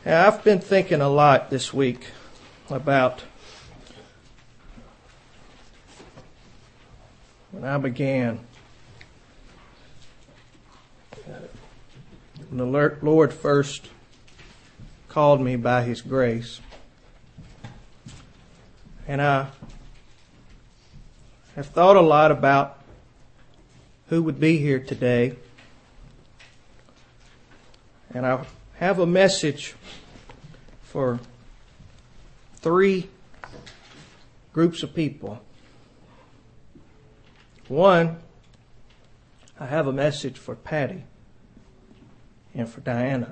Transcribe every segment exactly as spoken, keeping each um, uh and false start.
Now, I've been thinking a lot this week about when I began. When the Lord first called me by His grace. And I have thought a lot about who would be here today. And I have a message for three groups of people. One, I have a message for Patty and for Diana.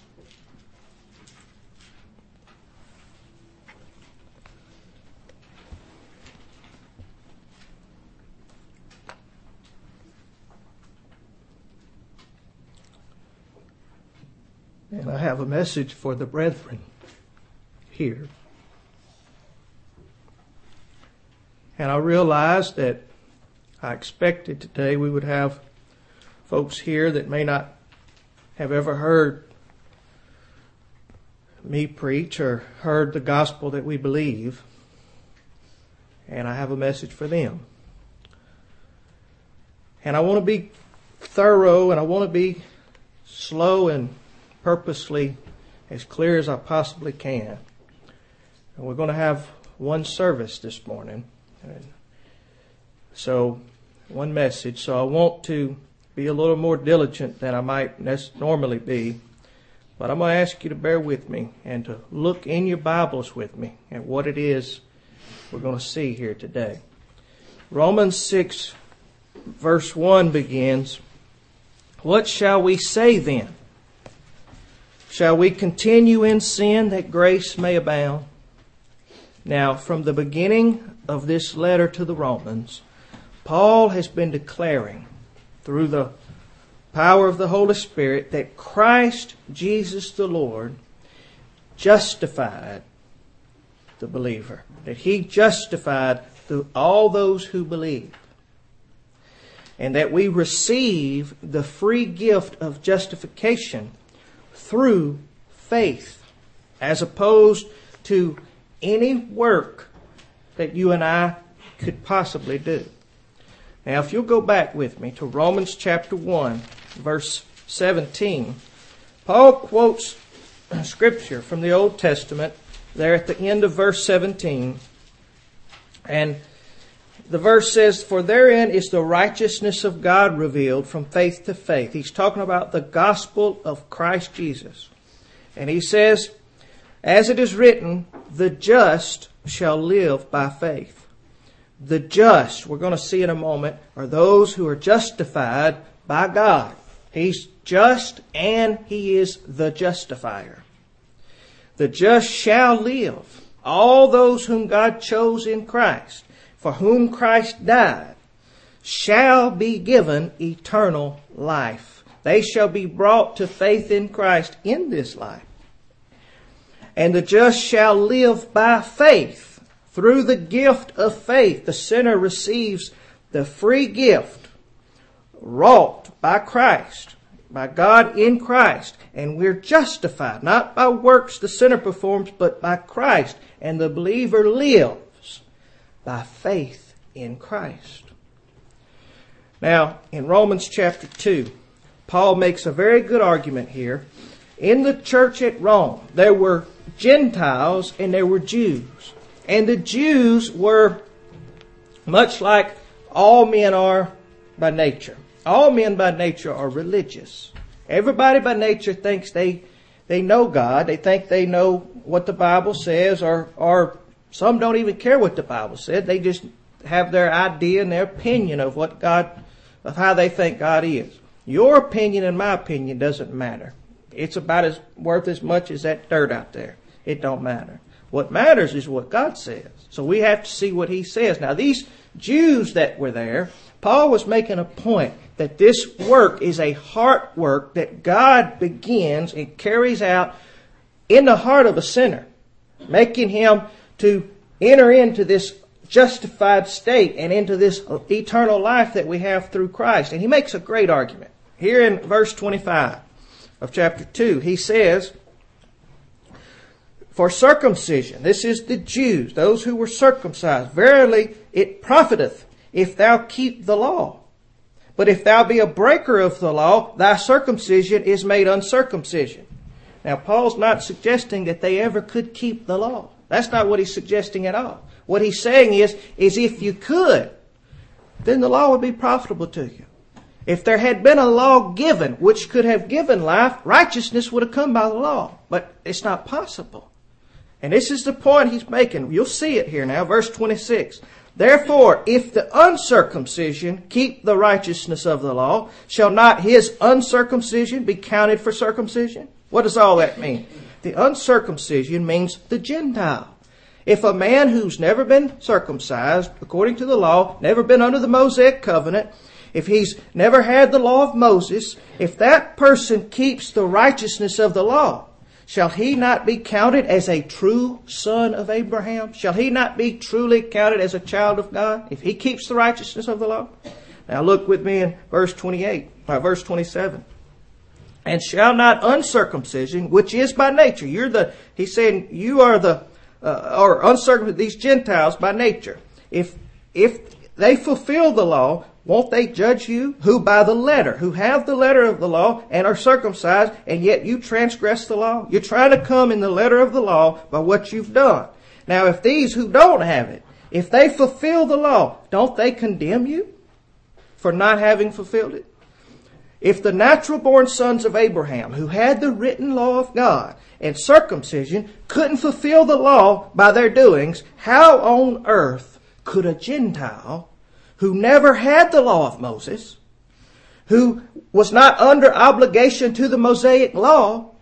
And I have a message for the brethren here. And I realized that I expected today we would have folks here that may not have ever heard me preach or heard the gospel that we believe. And I have a message for them. And I want to be thorough and I want to be slow and purposely as clear as I possibly can. And we're going to have one service this morning. And so, one message. So I want to be a little more diligent than I might normally be. But I'm going to ask you to bear with me and to look in your Bibles with me at what it is we're going to see here today. Romans six verse one begins, "What shall we say then? Shall we continue in sin that grace may abound?" Now, from the beginning of this letter to the Romans, Paul has been declaring through the power of the Holy Spirit that Christ Jesus the Lord justified the believer. That He justified the, all those who believe. And that we receive the free gift of justification through faith, as opposed to any work that you and I could possibly do. Now, if you'll go back with me to Romans chapter one, verse seventeen, Paul quotes scripture from the Old Testament there at the end of verse seventeen. And the verse says, "For therein is the righteousness of God revealed from faith to faith." He's talking about the gospel of Christ Jesus. And he says, "As it is written, the just shall live by faith." The just, we're going to see in a moment, are those who are justified by God. He's just and He is the justifier. The just shall live. All those whom God chose in Christ, for whom Christ died, shall be given eternal life. They shall be brought to faith in Christ in this life. And the just shall live by faith. Through the gift of faith, the sinner receives the free gift wrought by Christ, by God in Christ. And we're justified, not by works the sinner performs, but by Christ. And the believer lives by faith in Christ. Now, in Romans chapter two, Paul makes a very good argument here. In the church at Rome, there were Gentiles and there were Jews. And the Jews were much like all men are by nature. All men by nature are religious. Everybody by nature thinks they they know God. They think they know what the Bible says, or or some don't even care what the Bible said. They just have their idea and their opinion of what God, of how they think God is. Your opinion and my opinion doesn't matter. It's about as worth as much as that dirt out there. It don't matter. What matters is what God says. So we have to see what He says. Now, these Jews that were there, Paul was making a point that this work is a heart work that God begins and carries out in the heart of a sinner, making him to enter into this justified state and into this eternal life that we have through Christ. And he makes a great argument. Here in verse twenty-five of chapter two, he says, For circumcision, this is the Jews, those who were circumcised. Verily it profiteth if thou keep the law. But if thou be a breaker of the law, thy circumcision is made uncircumcision. Now Paul's not suggesting that they ever could keep the law. That's not what he's suggesting at all. What he's saying is, is if you could, then the law would be profitable to you. If there had been a law given which could have given life, righteousness would have come by the law. But it's not possible. And this is the point he's making. You'll see it here now, verse twenty-six. Therefore, if the uncircumcision keep the righteousness of the law, shall not his uncircumcision be counted for circumcision? What does all that mean? The uncircumcision means the Gentile. If a man who's never been circumcised, according to the law, never been under the Mosaic covenant, if he's never had the law of Moses, if that person keeps the righteousness of the law, shall he not be counted as a true son of Abraham? Shall he not be truly counted as a child of God if he keeps the righteousness of the law? Now look with me in verse twenty-eight, or verse twenty-seven. And shall not uncircumcision, which is by nature, you're the, he's saying you are the, uh, or uncircumcision, these Gentiles by nature. If, if they fulfill the law, won't they judge you who by the letter, who have the letter of the law and are circumcised, and yet you transgress the law? You're trying to come in the letter of the law by what you've done. Now, if these who don't have it, if they fulfill the law, don't they condemn you for not having fulfilled it? If the natural-born sons of Abraham, who had the written law of God and circumcision, couldn't fulfill the law by their doings, how on earth could a Gentile who never had the law of Moses, who was not under obligation to the Mosaic law,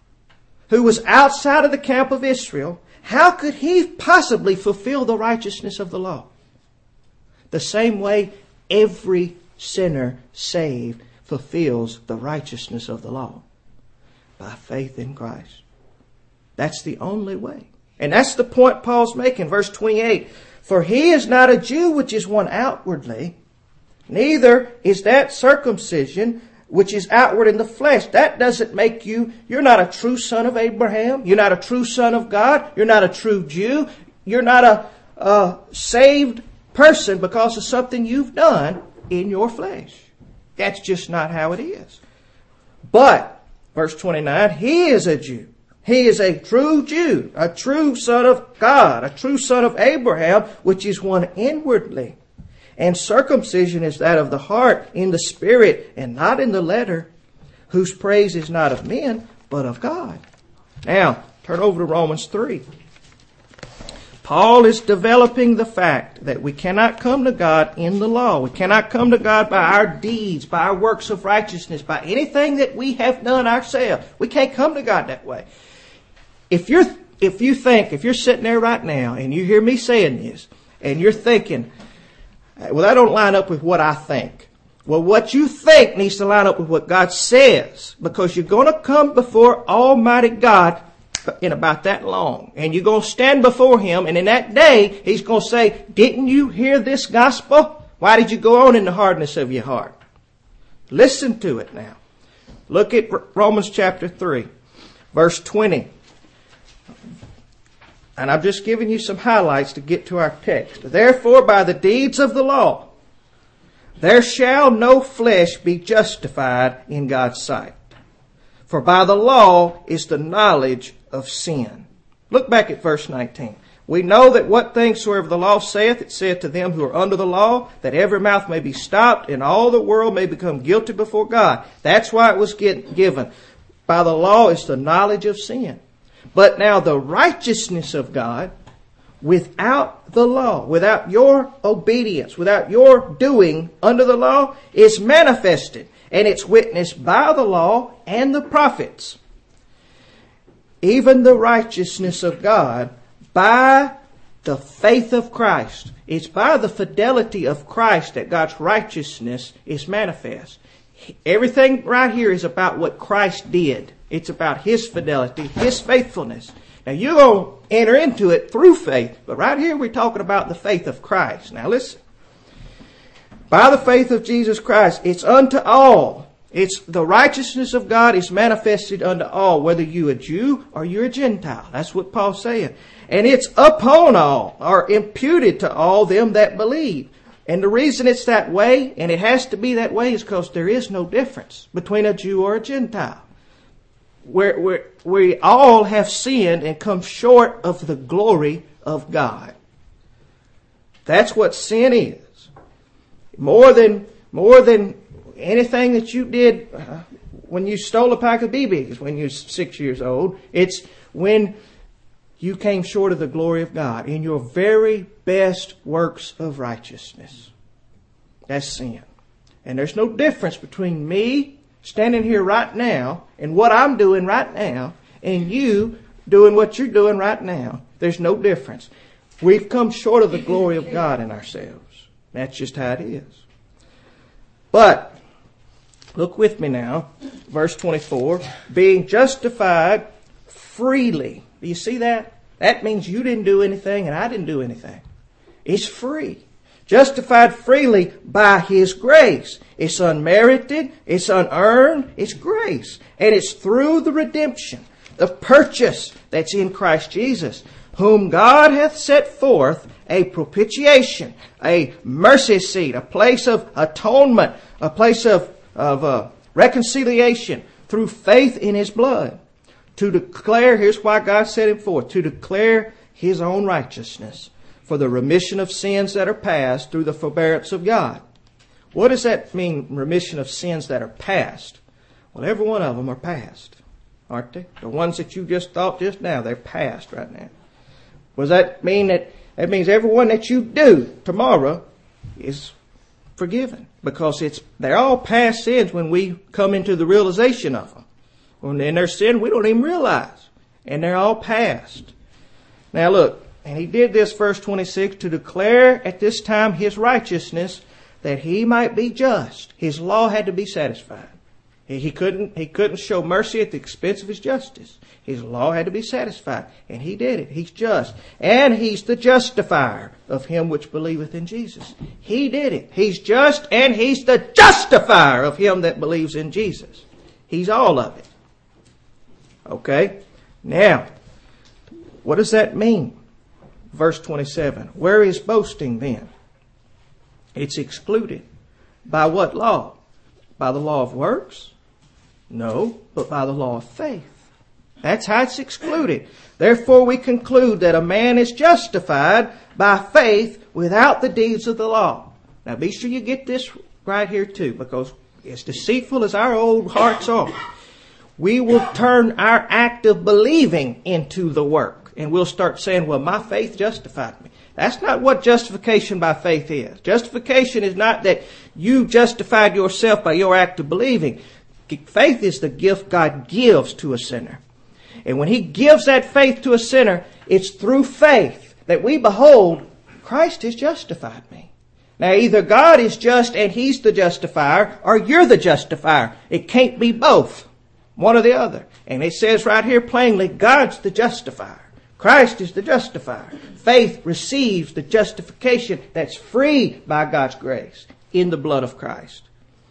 who was outside of the camp of Israel, how could he possibly fulfill the righteousness of the law? The same way every sinner saved fulfills the righteousness of the law, by faith in Christ. That's the only way. And that's the point Paul's making, verse twenty-eight. For he is not a Jew which is one outwardly, neither is that circumcision which is outward in the flesh. That doesn't make you, you're not a true son of Abraham. You're not a true son of God. You're not a true Jew. You're not a, a saved person because of something you've done in your flesh. That's just not how it is. But, verse twenty-nine, he is a Jew. He is a true Jew, a true son of God, a true son of Abraham, which is one inwardly. And circumcision is that of the heart, in the spirit, and not in the letter, whose praise is not of men, but of God. Now, turn over to Romans three. Paul is developing the fact that we cannot come to God in the law. We cannot come to God by our deeds, by our works of righteousness, by anything that we have done ourselves. We can't come to God that way. If you're, if you think, if you're sitting there right now and you hear me saying this, and you're thinking, well, that don't line up with what I think. Well, what you think needs to line up with what God says, because you're going to come before Almighty God in about that long. And you're going to stand before Him, and in that day, He's going to say, didn't you hear this gospel? Why did you go on in the hardness of your heart? Listen to it now. Look at Romans chapter three, verse twenty. And I'm just giving you some highlights to get to our text. Therefore, by the deeds of the law, there shall no flesh be justified in God's sight. For by the law is the knowledge of sin. Look back at verse nineteen. We know that what things soever the law saith, it saith to them who are under the law, that every mouth may be stopped, and all the world may become guilty before God. That's why it was get, given. By the law is the knowledge of sin. But now the righteousness of God, without the law, without your obedience, without your doing under the law, is manifested. And it's witnessed by the law and the prophets. Even the righteousness of God by the faith of Christ. It's by the fidelity of Christ that God's righteousness is manifest. Everything right here is about what Christ did. It's about His fidelity, His faithfulness. Now you're going to enter into it through faith, but right here we're talking about the faith of Christ. Now listen. By the faith of Jesus Christ, it's unto all It's the righteousness of God is manifested unto all, whether you a Jew or you're a Gentile. That's what Paul's saying. And it's upon all, or imputed to all them that believe. And the reason it's that way, and it has to be that way, is because there is no difference between a Jew or a Gentile. We're, we're, we all have sinned and come short of the glory of God. That's what sin is. More than, more than anything that you did uh, when you stole a pack of B Bs when you were six years old. It's when you came short of the glory of God in your very best works of righteousness. That's sin. And there's no difference between me standing here right now and what I'm doing right now and you doing what you're doing right now. There's no difference. We've come short of the glory of God in ourselves. That's just how it is. But, look with me now, verse twenty-four, being justified freely. Do you see that? That means you didn't do anything and I didn't do anything. It's free. Justified freely by His grace. It's unmerited, it's unearned, it's grace. And it's through the redemption, the purchase that's in Christ Jesus, whom God hath set forth a propitiation, a mercy seat, a place of atonement, a place of, of uh, reconciliation through faith in His blood. To declare, here's why God set Him forth, to declare His own righteousness for the remission of sins that are past through the forbearance of God. What does that mean, remission of sins that are past? Well, every one of them are past, aren't they? The ones that you just thought just now, they're past right now. Does that mean that, that means everyone that you do tomorrow is forgiven? Because it's, they're all past sins when we come into the realization of them. When in their sin, we don't even realize. And they're all past. Now look, and He did this, verse twenty-six, to declare at this time His righteousness, that He might be just. His law had to be satisfied. He couldn't, he couldn't show mercy at the expense of His justice. His law had to be satisfied. And He did it. He's just. And He's the justifier of him which believeth in Jesus. He did it. He's just and He's the justifier of him that believes in Jesus. He's all of it. Okay? Now, what does that mean? Verse twenty-seven. Where is boasting then? It's excluded. By what law? By the law of works? No, but by the law of faith. That's how it's excluded. Therefore we conclude that a man is justified by faith without the deeds of the law. Now be sure you get this right here too, because as deceitful as our old hearts are, we will turn our act of believing into the work. And we'll start saying, well, my faith justified me. That's not what justification by faith is. Justification is not that you justified yourself by your act of believing. Faith is the gift God gives to a sinner. And when He gives that faith to a sinner, it's through faith that we behold, Christ has justified me. Now either God is just and He's the justifier, or you're the justifier. It can't be both. One or the other. And it says right here plainly, God's the justifier. Christ is the justifier. Faith receives the justification that's free by God's grace in the blood of Christ.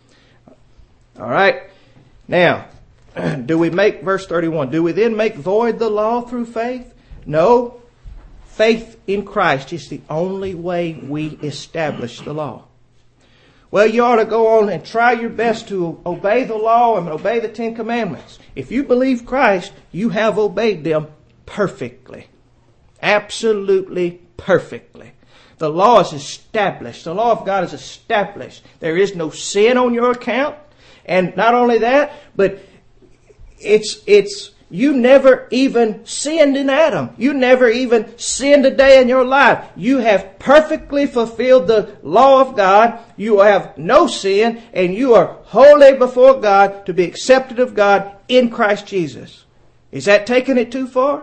All right. Now, do we make, verse thirty-one, do we then make void the law through faith? No. Faith in Christ is the only way we establish the law. Well, you ought to go on and try your best to obey the law and obey the Ten Commandments. If you believe Christ, you have obeyed them perfectly. Absolutely perfectly. The law is established. The law of God is established. There is no sin on your account. And not only that, but it's, it's, you never even sinned in Adam. You never even sinned a day in your life. You have perfectly fulfilled the law of God. You have no sin, and you are holy before God to be accepted of God in Christ Jesus. Is that taking it too far?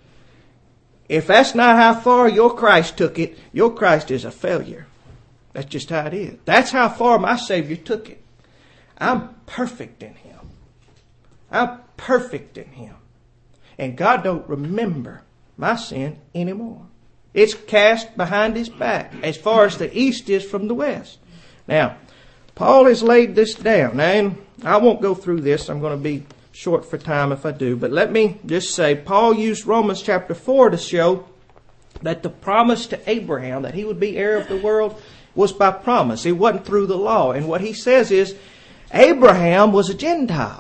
If that's not how far your Christ took it, your Christ is a failure. That's just how it is. That's how far my Savior took it. I'm perfect in Him. I'm perfect in Him. And God don't remember my sin anymore. It's cast behind His back as far as the east is from the west. Now, Paul has laid this down. Now, in I won't go through this. I'm going to be short for time if I do. But let me just say, Paul used Romans chapter four to show that the promise to Abraham, that he would be heir of the world, was by promise. It wasn't through the law. And what he says is, Abraham was a Gentile.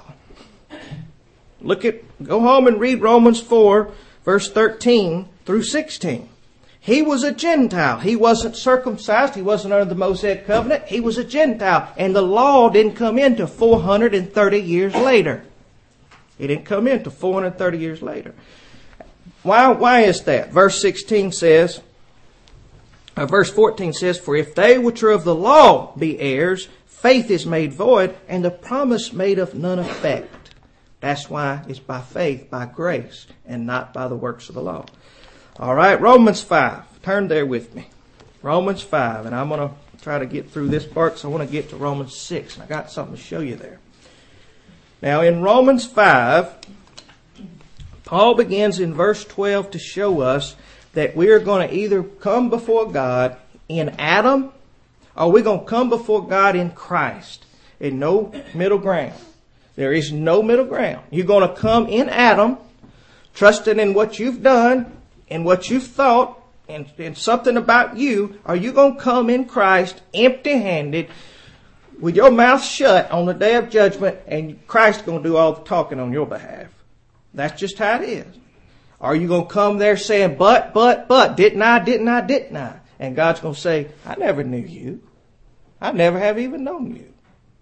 Look at, go home and read Romans four, verse thirteen through sixteen. He was a Gentile. He wasn't circumcised. He wasn't under the Mosaic covenant. He was a Gentile. And the law didn't come into four hundred thirty years later. It didn't come into four hundred thirty years later. Why, why is that? Verse sixteen says, uh, verse fourteen says, for if they which are of the law be heirs, faith is made void, and the promise made of none effect. That's why it's by faith, by grace, and not by the works of the law. All right, Romans five. Turn there with me. Romans five, and I'm going to try to get through this part because I want to get to Romans six, and I got something to show you there. Now, in Romans five, Paul begins in verse twelve to show us that we are going to either come before God in Adam, or we're going to come before God in Christ. In no middle ground. There is no middle ground. You're going to come in Adam, trusting in what you've done, and what you've thought, and, and something about you, or you going to come in Christ empty-handed with your mouth shut on the day of judgment, and Christ's going to do all the talking on your behalf. That's just how it is. Are you going to come there saying, but, but, but, didn't I, didn't I, didn't I? And God's going to say, I never knew you. I never have even known you.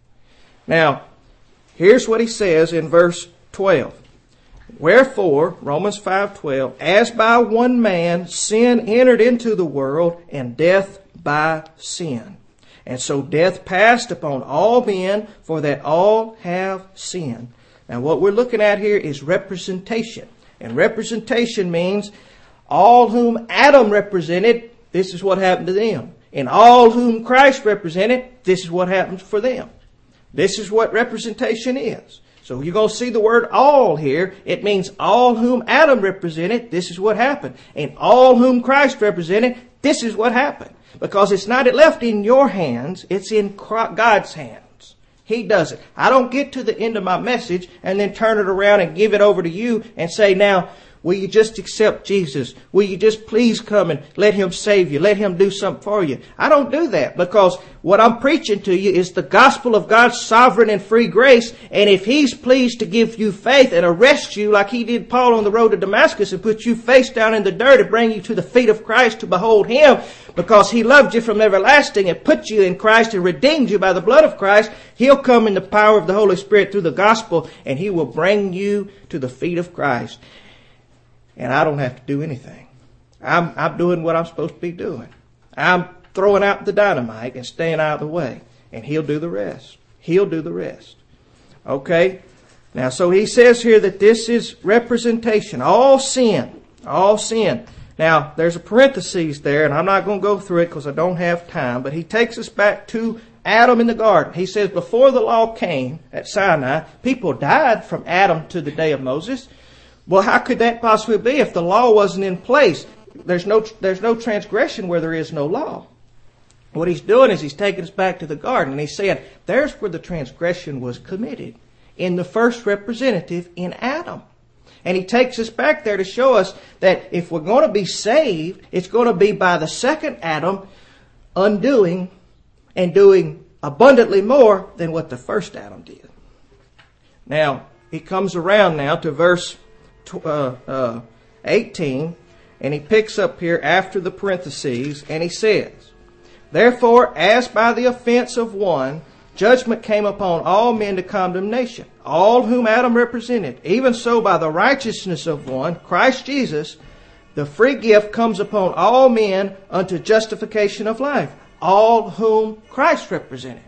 Now, here's what he says in verse twelve. Wherefore, Romans five twelve, as by one man sin entered into the world, and death by sin. And so death passed upon all men, for that all have sinned. Now what we're looking at here is representation. And representation means all whom Adam represented, this is what happened to them. And all whom Christ represented, this is what happens for them. This is what representation is. So you're going to see the word all here. It means all whom Adam represented, this is what happened. And all whom Christ represented, this is what happened. Because it's not left in your hands, it's in God's hands. He does it. I don't get to the end of my message and then turn it around and give it over to you and say, now, will you just accept Jesus? Will you just please come and let Him save you? Let Him do something for you. I don't do that because what I'm preaching to you is the gospel of God's sovereign and free grace. And if He's pleased to give you faith and arrest you like He did Paul on the road to Damascus and put you face down in the dirt and bring you to the feet of Christ to behold Him because He loved you from everlasting and put you in Christ and redeemed you by the blood of Christ, He'll come in the power of the Holy Spirit through the gospel and He will bring you to the feet of Christ. And I don't have to do anything. I'm, I'm doing what I'm supposed to be doing. I'm throwing out the dynamite and staying out of the way. And He'll do the rest. He'll do the rest. Okay? Now, so he says here that this is representation. All sin. All sin. Now, there's a parenthesis there, and I'm not going to go through it because I don't have time. But he takes us back to Adam in the garden. He says before the law came at Sinai, people died from Adam to the day of Moses. Well, how could that possibly be if the law wasn't in place? There's no, there's no transgression where there is no law. What he's doing is he's taking us back to the garden and he's saying there's where the transgression was committed in the first representative in Adam. And he takes us back there to show us that if we're going to be saved, it's going to be by the second Adam undoing and doing abundantly more than what the first Adam did. Now, he comes around now to verse Uh, uh, eighteen, and he picks up here after the parentheses, and he says, therefore, as by the offense of one, judgment came upon all men to condemnation, all whom Adam represented, even so by the righteousness of one, Christ Jesus, the free gift comes upon all men unto justification of life, all whom Christ represented.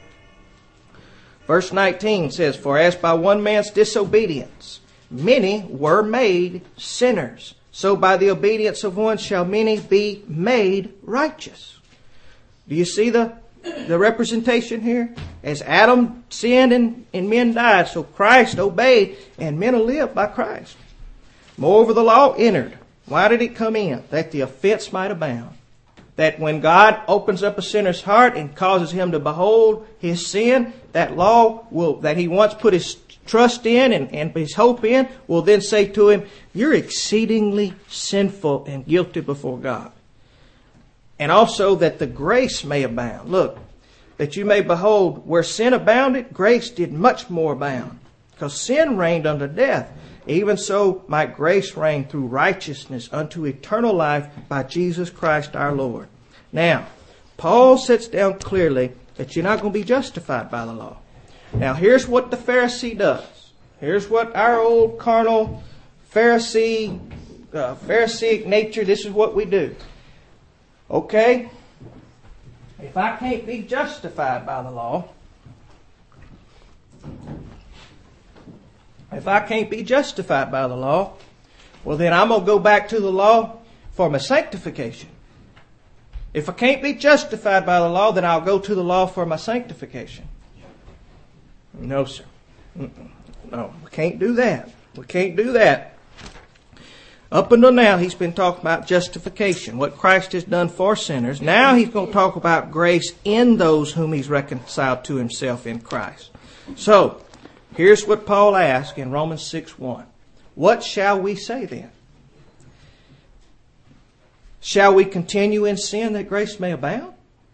Verse nineteen says, for as by one man's disobedience, many were made sinners, so by the obedience of one shall many be made righteous. Do you see the, the representation here? As Adam sinned and, and men died, so Christ obeyed and men will live by Christ. Moreover, the law entered. Why did it come in? That the offense might abound. that when God opens up a sinner's heart and causes him to behold his sin, that law will, that he once put his trust in and, and his hope in, will then say to him, you're exceedingly sinful and guilty before God. And also that the grace may abound. Look, that you may behold where sin abounded, grace did much more abound. Because sin reigned unto death. Even so might grace reign through righteousness unto eternal life by Jesus Christ our Lord. Now, Paul sets down clearly that you're not going to be justified by the law. Now, here's what the Pharisee does. Here's what our old carnal Pharisee, uh, Pharisaic nature, this is what we do. Okay, if I can't be justified by the law, if I can't be justified by the law, well then I'm going to go back to the law for my sanctification. If I can't be justified by the law, then I'll go to the law for my sanctification. No, sir. Mm-mm. No, we can't do that. We can't do that. Up until now, he's been talking about justification, what Christ has done for sinners. Now he's going to talk about grace in those whom he's reconciled to himself in Christ. So, here's what Paul asks in Romans six one. What shall we say then? Shall we continue in sin that grace may abound?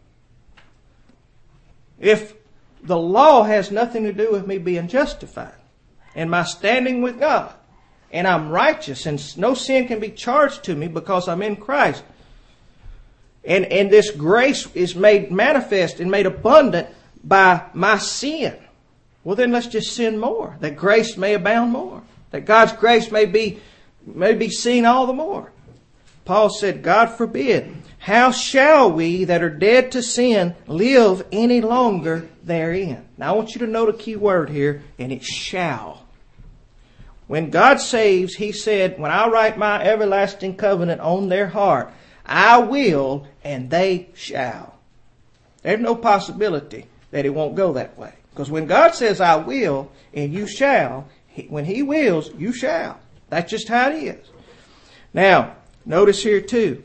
If the law has nothing to do with me being justified and my standing with God, and I'm righteous, and no sin can be charged to me because I'm in Christ. And, and this grace is made manifest and made abundant by my sin. Well, then let's just sin more, that grace may abound more, that God's grace may be, may be seen all the more. Paul said, God forbid. How shall we that are dead to sin live any longer therein? Now I want you to note a key word here, and it's shall. When God saves, He said, when I write my everlasting covenant on their heart, I will and they shall. There's no possibility that it won't go that way. Because when God says I will and you shall, when He wills, you shall. That's just how it is. Now, notice here too,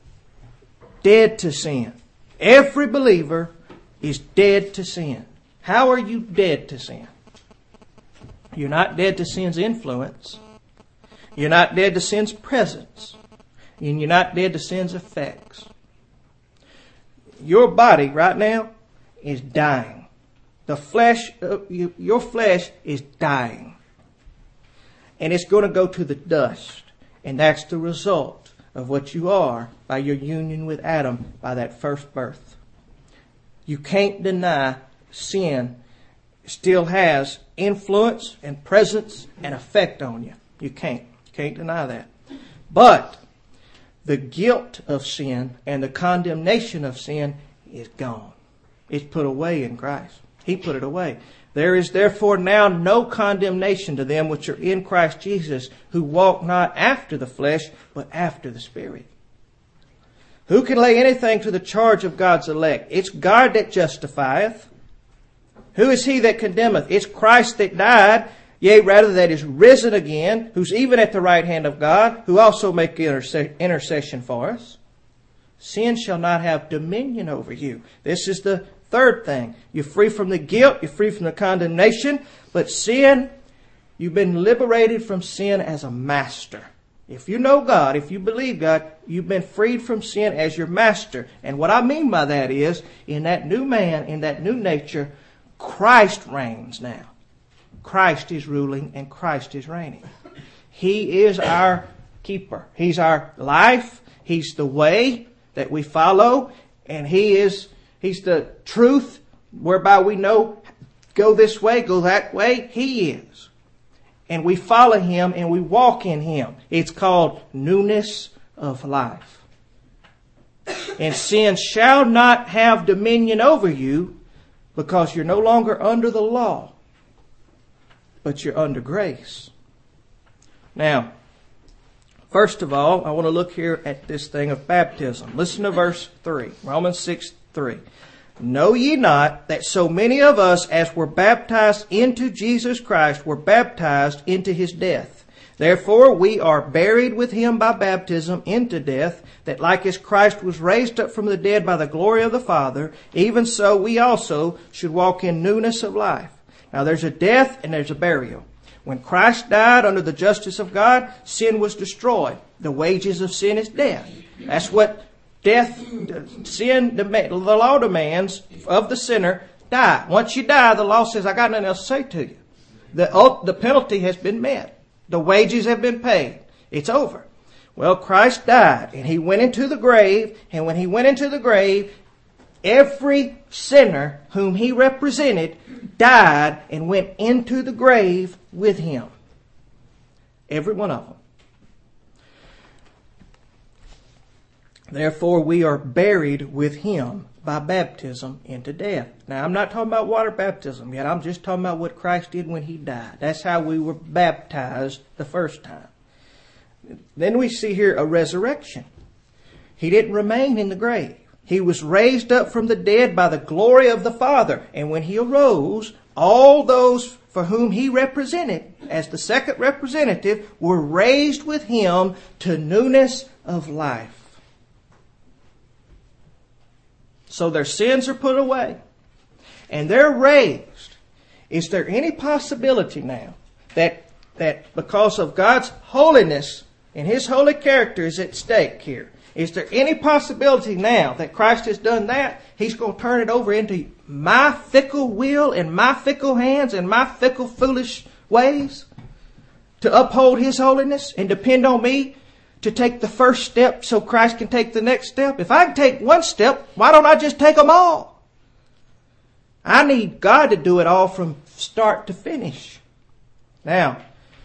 dead to sin. Every believer is dead to sin. How are you dead to sin? You're not dead to sin's influence. You're not dead to sin's presence. And you're not dead to sin's effects. Your body right now is dying. The flesh, uh, you, your flesh is dying. And it's going to go to the dust. And that's the result of what you are by your union with Adam by that first birth. You can't deny sin still has influence and presence and effect on you. You can't. You can't deny that. But the guilt of sin and the condemnation of sin is gone. It's put away in Christ. He put it away. There is therefore now no condemnation to them which are in Christ Jesus, who walk not after the flesh, but after the Spirit. Who can lay anything to the charge of God's elect? It's God that justifieth. Who is he that condemneth? It's Christ that died, yea, rather that is risen again, who's even at the right hand of God, who also make interse- intercession for us. Sin shall not have dominion over you. This is the third thing. You're free from the guilt, you're free from the condemnation, but sin, you've been liberated from sin as a master. If you know God, if you believe God, you've been freed from sin as your master. And what I mean by that is, in that new man, in that new nature, Christ reigns now. Christ is ruling and Christ is reigning. He is our keeper. He's our life. He's the way that we follow. And He is, He's the truth whereby we know, go this way, go that way. He is. And we follow Him and we walk in Him. It's called newness of life. And sin shall not have dominion over you, because you're no longer under the law, but you're under grace. Now, first of all, I want to look here at this thing of baptism. Listen to verse three, Romans six three. Know ye not that so many of us as were baptized into Jesus Christ were baptized into His death? Therefore we are buried with him by baptism into death, that like as Christ was raised up from the dead by the glory of the Father, even so we also should walk in newness of life. Now there's a death and there's a burial. When Christ died under the justice of God, sin was destroyed. The wages of sin is death. That's what death, sin, the law demands of the sinner, die. Once you die, the law says, I got nothing else to say to you. The, the penalty has been met. The wages have been paid. It's over. Well, Christ died and he went into the grave. And when he went into the grave, every sinner whom he represented died and went into the grave with him. Every one of them. Therefore, we are buried with him by baptism into death. Now, I'm not talking about water baptism yet. I'm just talking about what Christ did when he died. That's how we were baptized the first time. Then we see here a resurrection. He didn't remain in the grave. He was raised up from the dead by the glory of the Father. And when he arose, all those for whom he represented as the second representative were raised with him to newness of life. So their sins are put away. And they're raised. Is there any possibility now that, that because of God's holiness and his holy character is at stake here, is there any possibility now that Christ has done that? He's going to turn it over into my fickle will and my fickle hands and my fickle foolish ways to uphold his holiness and depend on me to take the first step so Christ can take the next step? If I can take one step, why don't I just take them all? I need God to do it all from start to finish. Now,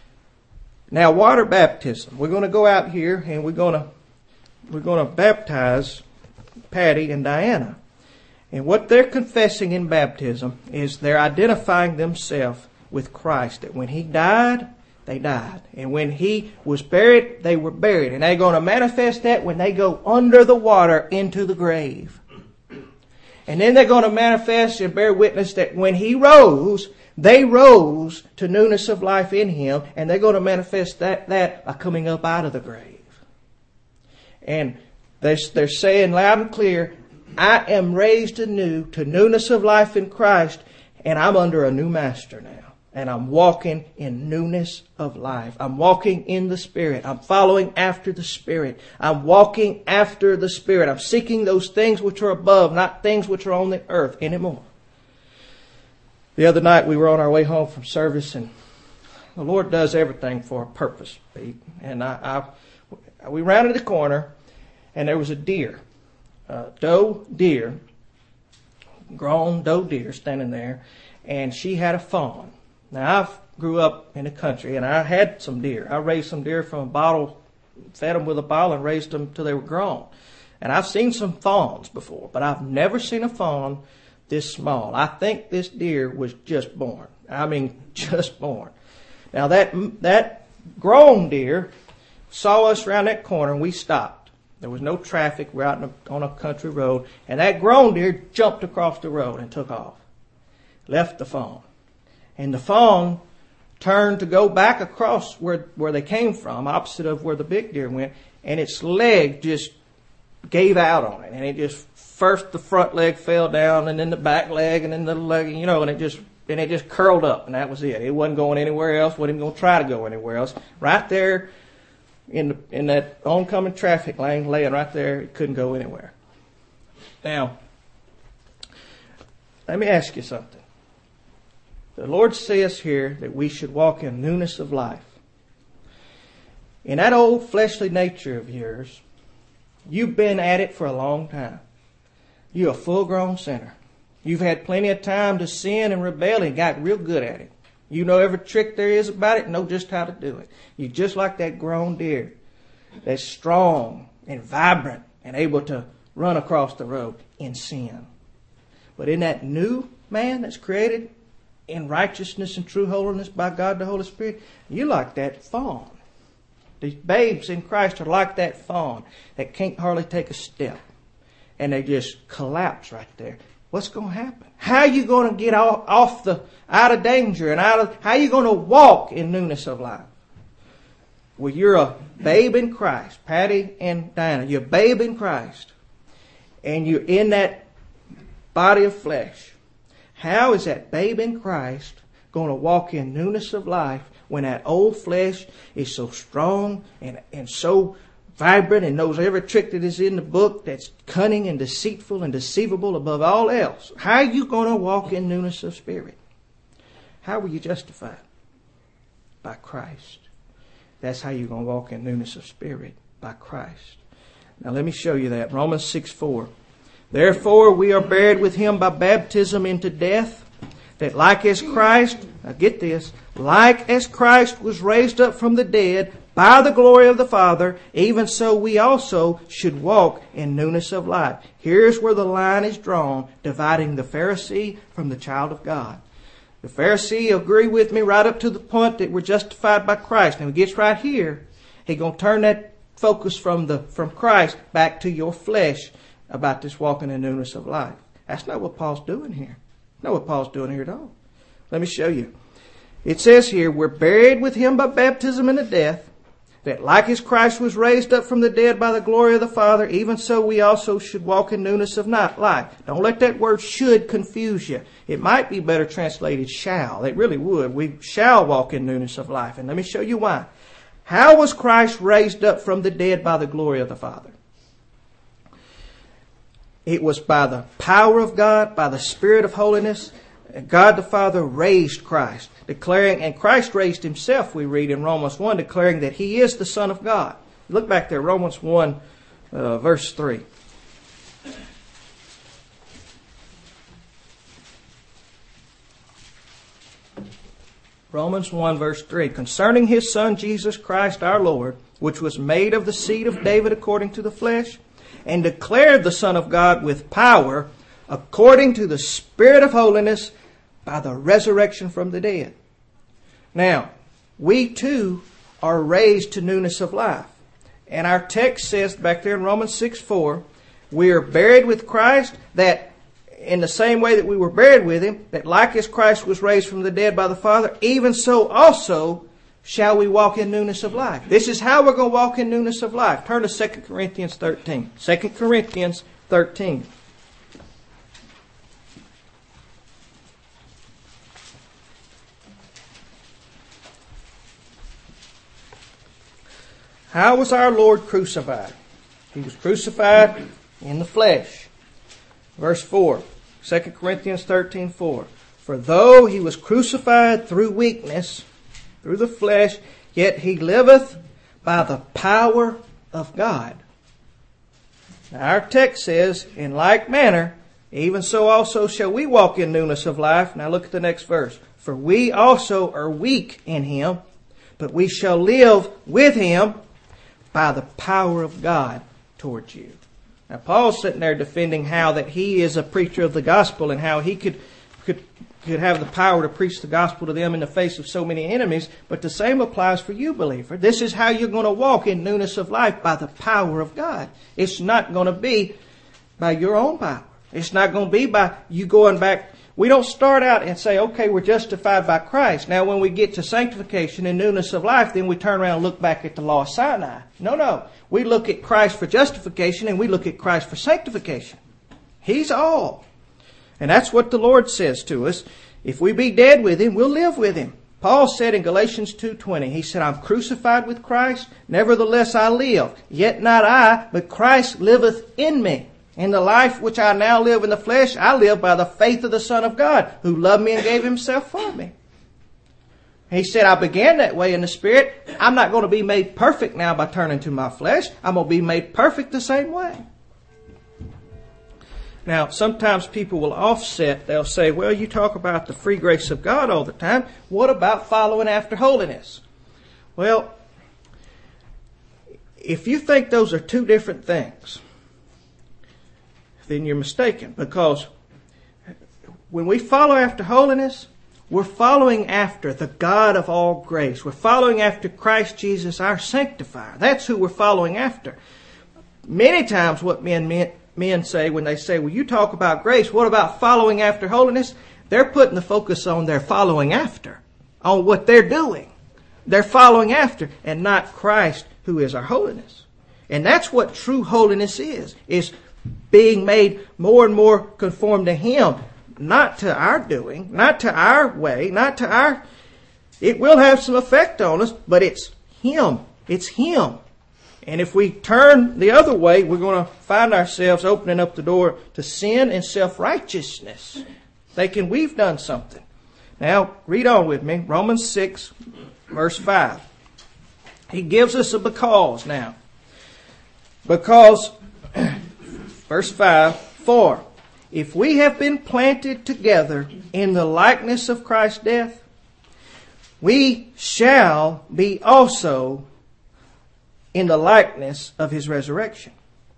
now water baptism. We're going to go out here and we're going to we're going to baptize Patty and Diana. And what they're confessing in baptism is they're identifying themselves with Christ. That when he died, they died. And when he was buried, they were buried. And they're going to manifest that when they go under the water into the grave. And then they're going to manifest and bear witness that when he rose, they rose to newness of life in him. And they're going to manifest that, that by coming up out of the grave. And they're, they're saying loud and clear, I am raised anew to newness of life in Christ. And I'm under a new master now. And I'm walking in newness of life. I'm walking in the Spirit. I'm following after the Spirit. I'm walking after the Spirit. I'm seeking those things which are above, not things which are on the earth anymore. The other night we were on our way home from service, and the Lord does everything for a purpose, Pete. And I, I, we rounded the corner, and there was a deer, a doe deer, grown doe deer standing there, and she had a fawn. Now, I grew up in the country, and I had some deer. I raised some deer from a bottle, fed them with a bottle, and raised them till they were grown. And I've seen some fawns before, but I've never seen a fawn this small. I think this deer was just born. I mean, just born. Now, that that grown deer saw us around that corner, and we stopped. There was no traffic. We're out on a, on a country road, and that grown deer jumped across the road and took off, left the fawn. And the fawn turned to go back across where, where they came from, opposite of where the big deer went, and its leg just gave out on it. And it just, first the front leg fell down, and then the back leg, and then the leg, you know, and it just, and it just curled up, and that was it. It wasn't going anywhere else, wasn't even going to try to go anywhere else. Right there in the, in that oncoming traffic lane, laying right there, it couldn't go anywhere. Now, let me ask you something. The Lord says here that we should walk in newness of life. In that old fleshly nature of yours, you've been at it for a long time. You're a full-grown sinner. You've had plenty of time to sin and rebel and got real good at it. You know every trick there is about it and know just how to do it. You're just like that grown deer that's strong and vibrant and able to run across the road in sin. But in that new man that's created in righteousness and true holiness by God the Holy Spirit, you're like that fawn. These babes in Christ are like that fawn that can't hardly take a step. And they just collapse right there. What's going to happen? How are you going to get off, off the, out of danger and out of, how are you going to walk in newness of life? well, you're a babe in Christ, Patty and Diana, you're a babe in Christ, and you're in that body of flesh. How is that babe in Christ going to walk in newness of life when that old flesh is so strong and, and so vibrant and knows every trick that is in the book, that's cunning and deceitful and deceivable above all else? How are you going to walk in newness of spirit? How were you justified? By Christ. That's how you're going to walk in newness of spirit, by Christ. Now let me show you that. Romans six four. Therefore we are buried with him by baptism into death, that like as Christ, now get this, like as Christ was raised up from the dead by the glory of the Father, even so we also should walk in newness of life. Here's where the line is drawn, dividing the Pharisee from the child of God. The Pharisee agree with me right up to the point that we're justified by Christ. Now he gets right here, he's going to turn that focus from the from Christ back to your flesh about this walking in newness of life. That's not what Paul's doing here. Not what Paul's doing here at all. Let me show you. It says here, we're buried with him by baptism into death, that like as Christ was raised up from the dead by the glory of the Father, even so we also should walk in newness of life. Don't let that word should confuse you. It might be better translated shall. It really would. We shall walk in newness of life. And let me show you why. How was Christ raised up from the dead by the glory of the Father? It was by the power of God, by the Spirit of holiness. God the Father raised Christ, declaring, and Christ raised himself, we read in Romans one, declaring that he is the Son of God. Look back there, Romans one, uh, verse three. Romans one, verse three. Concerning his Son, Jesus Christ our Lord, which was made of the seed of David according to the flesh, and declared the Son of God with power, according to the Spirit of holiness, by the resurrection from the dead. Now, we too are raised to newness of life. And our text says back there in Romans six four, we are buried with Christ, that in the same way that we were buried with him, that like as Christ was raised from the dead by the Father, even so also shall we walk in newness of life. This is how we're going to walk in newness of life. Turn to Second Corinthians thirteen. Second Corinthians thirteen. How was our Lord crucified? He was crucified in the flesh. Verse four, Second Corinthians thirteen four. For though he was crucified through weakness, through the flesh, yet he liveth by the power of God. Now our text says, in like manner, even so also shall we walk in newness of life. Now look at the next verse. For we also are weak in him, but we shall live with him by the power of God towards you. Now Paul's sitting there defending how that he is a preacher of the gospel and how he could could could have the power to preach the gospel to them in the face of so many enemies. But the same applies for you, believer. This is how you're going to walk in newness of life, by the power of God. It's not going to be by your own power. It's not going to be by you going back. We don't start out and say, okay, we're justified by Christ. Now when we get to sanctification and newness of life, then we turn around and look back at the law of Sinai. No, no. We look at Christ for justification and we look at Christ for sanctification. He's all. And that's what the Lord says to us. If we be dead with him, we'll live with him. Paul said in Galatians two twenty, he said, I'm crucified with Christ, nevertheless I live. Yet not I, but Christ liveth in me. In the life which I now live in the flesh, I live by the faith of the Son of God, who loved me and gave himself for me. He said, I began that way in the Spirit. I'm not going to be made perfect now by turning to my flesh. I'm going to be made perfect the same way. Now, sometimes people will offset. They'll say, well, you talk about the free grace of God all the time. What about following after holiness? Well, if you think those are two different things, then you're mistaken. Because when we follow after holiness, we're following after the God of all grace. We're following after Christ Jesus, our sanctifier. That's who we're following after. Many times what men men, men say when they say, well, you talk about grace, what about following after holiness? They're putting the focus on their following after, on what they're doing. they're following after, and not Christ, who is our holiness. And that's what true holiness is, is being made more and more conformed to Him, not to our doing, not to our way, not to our... It will have some effect on us, but it's Him. It's Him. And if we turn the other way, we're going to find ourselves opening up the door to sin and self-righteousness, thinking we've done something. Now, read on with me. Romans six, verse five. He gives us a because now. Because, verse five, for if we have been planted together in the likeness of Christ's death, we shall be also in the likeness of His resurrection.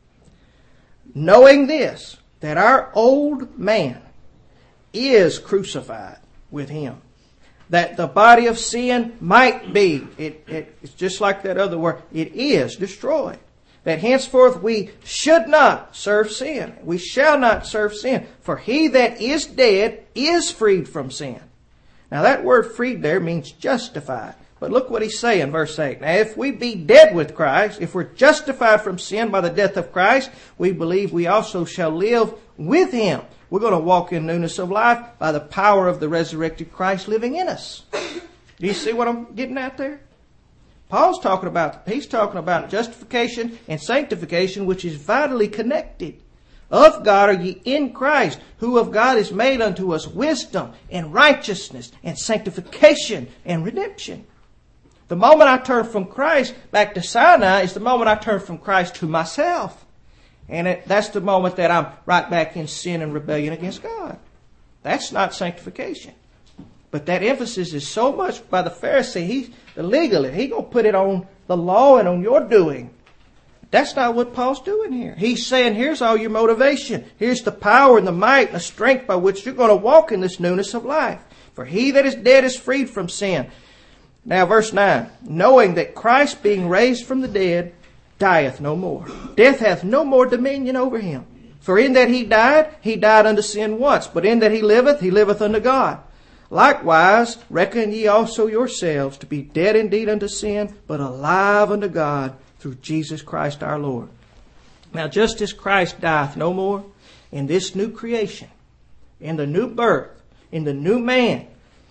Knowing this, that our old man is crucified with Him, that the body of sin might be, it, it, it's just like that other word, it is destroyed. That henceforth we should not serve sin. We shall not serve sin. For he that is dead is freed from sin. Now that word freed there means justified. But look what he's saying, verse eight. Now if we be dead with Christ, if we're justified from sin by the death of Christ, we believe we also shall live with Him. We're going to walk in newness of life by the power of the resurrected Christ living in us. Do you see what I'm getting at there? Paul's talking about, he's talking about justification and sanctification, which is vitally connected. Of God are ye in Christ, who of God is made unto us wisdom and righteousness and sanctification and redemption. The moment I turn from Christ back to Sinai is the moment I turn from Christ to myself. And it, that's the moment that I'm right back in sin and rebellion against God. That's not sanctification. But that emphasis is so much by the Pharisee, he, the legalist, he going to put it on the law and on your doing. That's not what Paul's doing here. He's saying, here's all your motivation. Here's the power and the might and the strength by which you're going to walk in this newness of life. For he that is dead is freed from sin. Now verse nine. Knowing that Christ being raised from the dead dieth no more. Death hath no more dominion over him. For in that he died, he died unto sin once. But in that he liveth, he liveth unto God. Likewise, reckon ye also yourselves to be dead indeed unto sin, but alive unto God through Jesus Christ our Lord. Now just as Christ dieth no more, in this new creation, in the new birth, in the new man,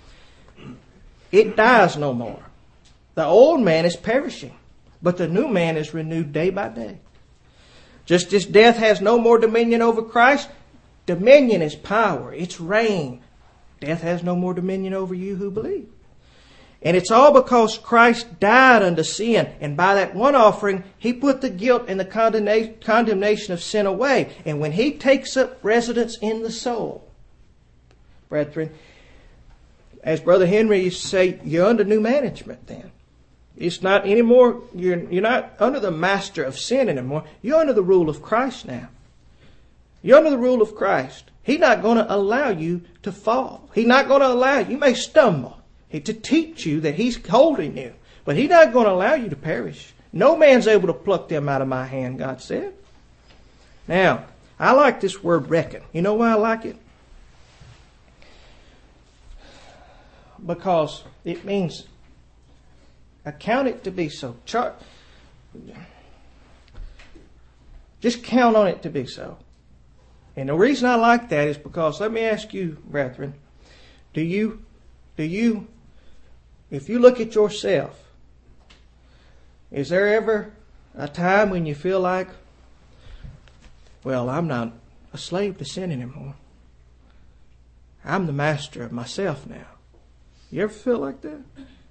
it dies no more. The old man is perishing, but the new man is renewed day by day. Just as death has no more dominion over Christ, dominion is power, it's reign. Death has no more dominion over you who believe. And it's all because Christ died unto sin. And by that one offering, He put the guilt and the condemnation of sin away. And when He takes up residence in the soul, brethren, as Brother Henry used to say, you're under new management then. It's not anymore, you're, you're not under the master of sin anymore. You're under the rule of Christ now. You're under the rule of Christ. He's not going to allow you to fall. He's not going to allow you. You may stumble. He, to teach you that He's holding you. But He's not going to allow you to perish. No man's able to pluck them out of my hand, God said. Now, I like this word reckon. You know why I like it? Because it means account it to be so. Char- Just count on it to be so. And the reason I like that is because, let me ask you, brethren, do you, do you, if you look at yourself, is there ever a time when you feel like, well, I'm not a slave to sin anymore. I'm the master of myself now. You ever feel like that?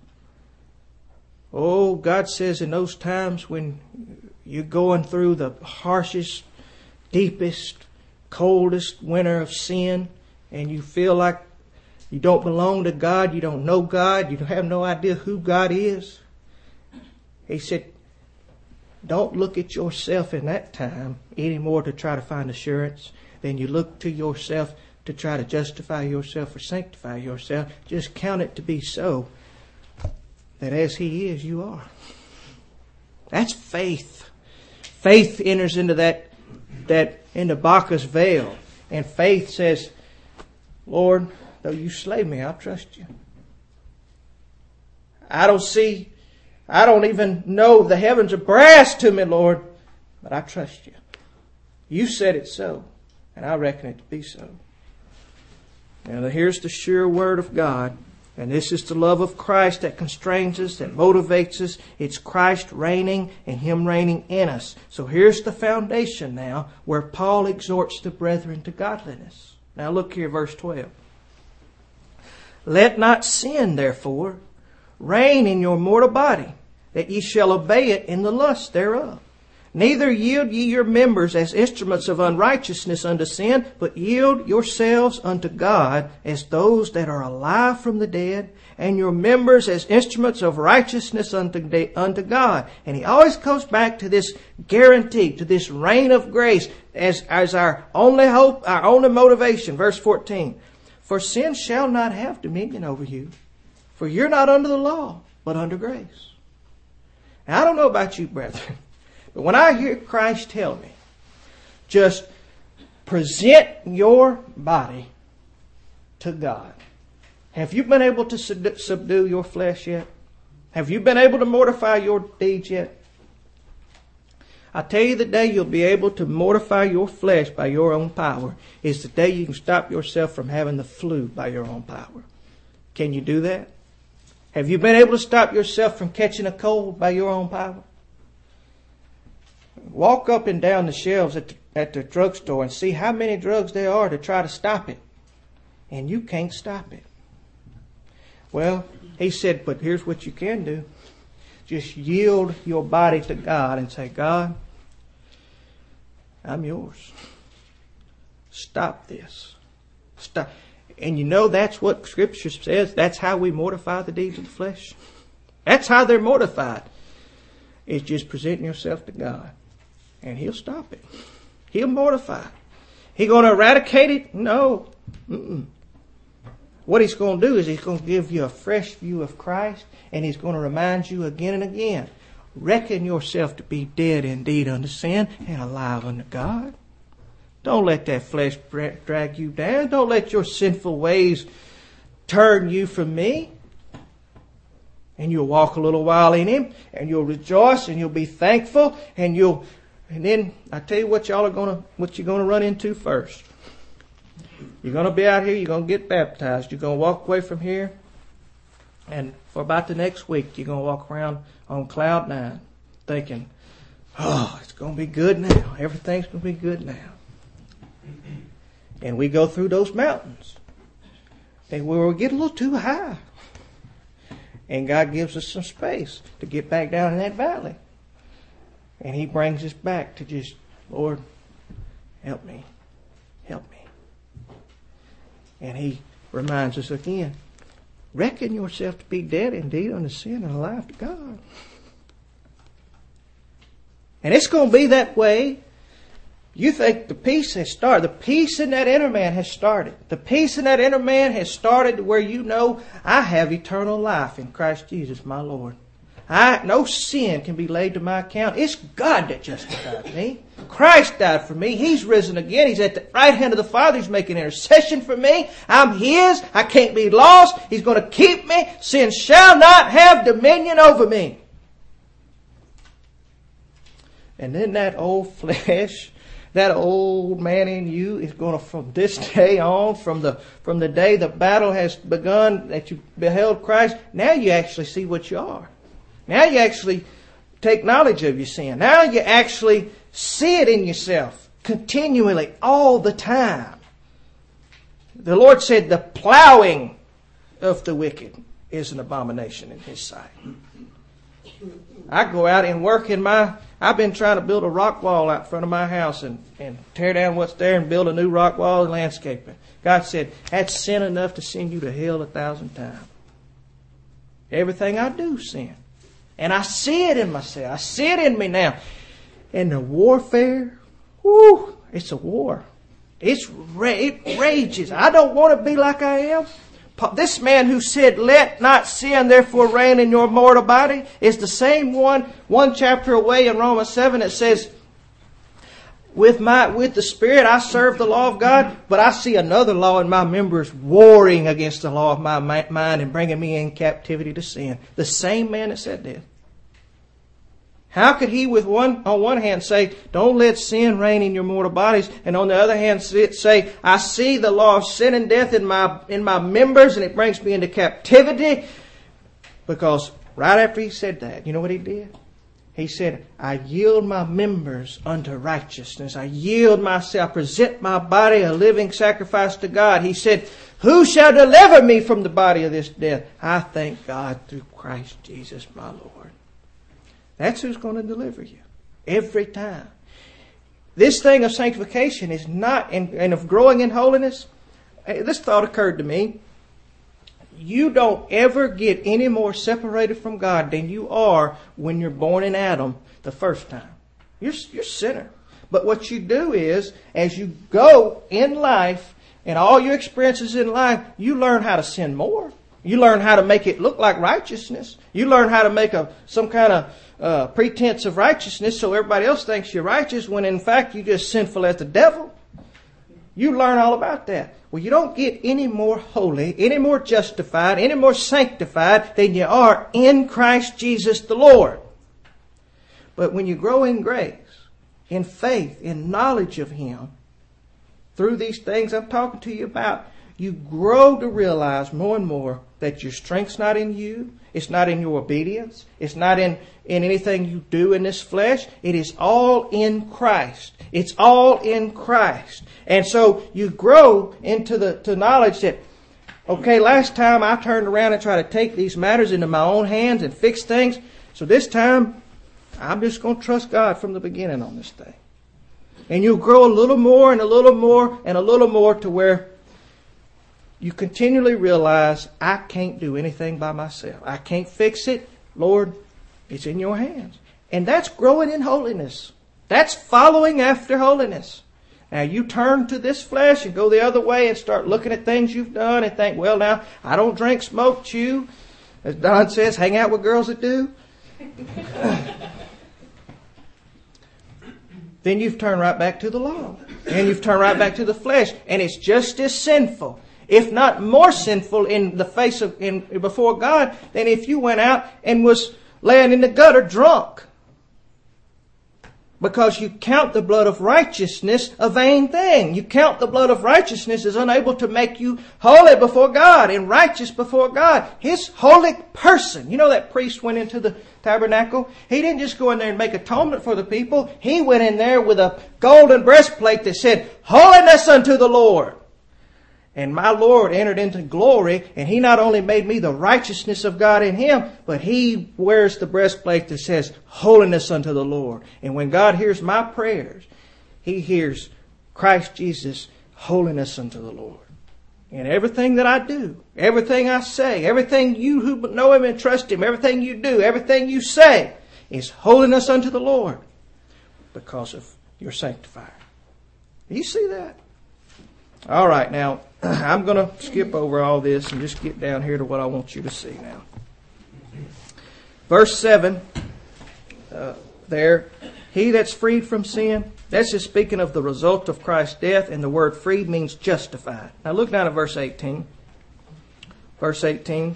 Oh, God says in those times when you're going through the harshest, deepest, coldest winter of sin, and you feel like you don't belong to God, you don't know God, you have no idea who God is. He said, don't look at yourself in that time anymore to try to find assurance than you look to yourself to try to justify yourself or sanctify yourself. Just count it to be so that as He is, you are. That's faith. Faith enters into that that into Bacchus veil. And faith says, Lord, though you slay me, I'll trust you. I don't see, I don't even know the heavens are brass to me, Lord, but I trust you. You said it so, and I reckon it to be so. Now here's the sure word of God. And this is the love of Christ that constrains us, that motivates us. It's Christ reigning and Him reigning in us. So here's the foundation now where Paul exhorts the brethren to godliness. Now look here, verse twelve. Let not sin, therefore, reign in your mortal body, that ye shall obey it in the lust thereof. Neither yield ye your members as instruments of unrighteousness unto sin, but yield yourselves unto God as those that are alive from the dead, and your members as instruments of righteousness unto, de- unto God. And he always comes back to this guarantee, to this reign of grace as, as our only hope, our only motivation. Verse fourteen. For sin shall not have dominion over you, for you're not under the law, but under grace. Now, I don't know about you, brethren, but when I hear Christ tell me, just present your body to God. Have you been able to subdue your flesh yet? Have you been able to mortify your deeds yet? I tell you, the day you'll be able to mortify your flesh by your own power is the day you can stop yourself from having the flu by your own power. Can you do that? Have you been able to stop yourself from catching a cold by your own power? Walk up and down the shelves at the, at the drugstore and see how many drugs there are to try to stop it. And you can't stop it. Well, he said, but here's what you can do. Just yield your body to God and say, God, I'm yours. Stop this. Stop. And you know that's what Scripture says. That's how we mortify the deeds of the flesh. That's how they're mortified. It's just presenting yourself to God. And He'll stop it. He'll mortify it. He going to eradicate it? No. Mm-mm. What He's going to do is He's going to give you a fresh view of Christ, and He's going to remind you again and again. Reckon yourself to be dead indeed unto sin and alive unto God. Don't let that flesh drag you down. Don't let your sinful ways turn you from me. And you'll walk a little while in Him, and you'll rejoice, and you'll be thankful, and you'll, and then I tell you what y'all are gonna, what you're gonna run into first. You're gonna be out here, you're gonna get baptized, you're gonna walk away from here, and for about the next week, you're gonna walk around on cloud nine, thinking, oh, it's gonna be good now. Everything's gonna be good now. And we go through those mountains, and we'll get a little too high. And God gives us some space to get back down in that valley. And He brings us back to just, Lord, help me. Help me. And He reminds us again, reckon yourself to be dead indeed unto sin and alive to God. And it's going to be that way. You think the peace has started. The peace in that inner man has started. The peace in that inner man has started to where you know, I have eternal life in Christ Jesus, my Lord. I, no sin can be laid to my account. It's God that justifies me. Christ died for me. He's risen again. He's at the right hand of the Father. He's making intercession for me. I'm His. I can't be lost. He's going to keep me. Sin shall not have dominion over me. And then that old flesh, that old man in you is going to, from this day on, from the from the day the battle has begun, that you beheld Christ, now you actually see what you are. Now you actually take knowledge of your sin. Now you actually see it in yourself continually, all the time. The Lord said the plowing of the wicked is an abomination in His sight. I go out and work in my... I've been trying to build a rock wall out front of my house and, and tear down what's there and build a new rock wall and landscaping. God said, that's sin enough to send you to hell a thousand times. Everything I do sin. And I see it in myself. I see it in me now. And the warfare, whoo, it's a war. It's it rages. I don't want to be like I am. This man who said, let not sin therefore reign in your mortal body, is the same one, one chapter away in Romans seven, that says, with my with the Spirit, I serve the law of God, but I see another law in my members warring against the law of my mind and bringing me in captivity to sin. The same man that said this. How could he, with one on one hand, say, "Don't let sin reign in your mortal bodies," and on the other hand say, "I see the law of sin and death in my in my members, and it brings me into captivity"? Because right after he said that, you know what he did? He said, "I yield my members unto righteousness. I yield myself, present my body a living sacrifice to God." He said, "Who shall deliver me from the body of this death? I thank God through Christ Jesus my Lord." That's who's going to deliver you. Every time. This thing of sanctification is not, and, and of growing in holiness, this thought occurred to me. You don't ever get any more separated from God than you are when you're born in Adam the first time. You're, you're a sinner. But what you do is, as you go in life and all your experiences in life, you learn how to sin more. You learn how to make it look like righteousness. You learn how to make a some kind of uh, pretense of righteousness so everybody else thinks you're righteous when in fact you're just sinful as the devil. You learn all about that. Well, you don't get any more holy, any more justified, any more sanctified than you are in Christ Jesus the Lord. But when you grow in grace, in faith, in knowledge of Him, through these things I'm talking to you about, you grow to realize more and more that your strength's not in you. It's not in your obedience. It's not in, in anything you do in this flesh. It is all in Christ. It's all in Christ. And so you grow into the to knowledge that, okay, last time I turned around and tried to take these matters into my own hands and fix things. So this time, I'm just going to trust God from the beginning on this thing. And you'll grow a little more and a little more and a little more to where you continually realize, I can't do anything by myself. I can't fix it. Lord, it's in your hands. And that's growing in holiness. That's following after holiness. Now you turn to this flesh and go the other way and start looking at things you've done and think, well, now, I don't drink, smoke, chew. As Don says, hang out with girls that do. Then you've turned right back to the law. And you've turned right back to the flesh. And it's just as sinful, if not more sinful in the face of, in, before God, than if you went out and was laying in the gutter drunk. Because you count the blood of righteousness a vain thing. You count the blood of righteousness as unable to make you holy before God and righteous before God. His holy person. You know that priest went into the tabernacle? He didn't just go in there and make atonement for the people. He went in there with a golden breastplate that said, "Holiness unto the Lord." And my Lord entered into glory, and He not only made me the righteousness of God in Him, but He wears the breastplate that says, "Holiness unto the Lord." And when God hears my prayers, He hears Christ Jesus, "Holiness unto the Lord." And everything that I do, everything I say, everything you who know Him and trust Him, everything you do, everything you say is holiness unto the Lord because of your sanctifier. Do you see that? All right, now, I'm going to skip over all this and just get down here to what I want you to see now. Verse seven, uh, there, he that's freed from sin, that's just speaking of the result of Christ's death, and the word freed means justified. Now look down at verse eighteen. Verse eighteen.